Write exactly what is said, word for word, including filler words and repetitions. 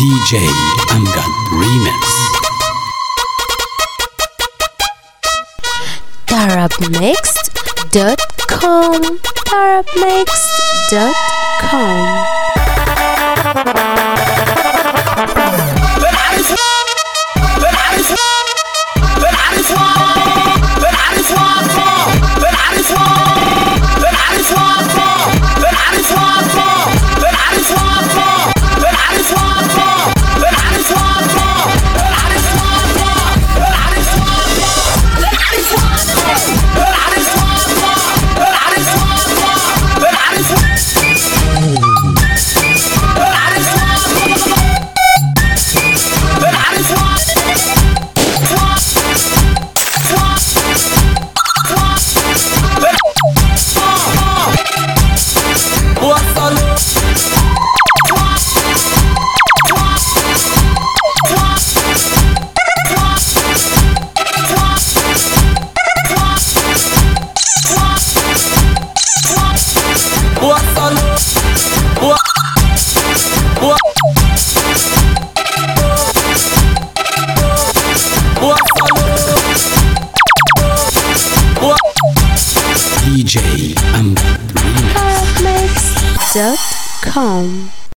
دي جي أمجد ريميكس. طرب ميكس دوت كوم طرب ميكس دوت كوم. دي جي أمجد ريميكس طرب ميكس دوت كوم.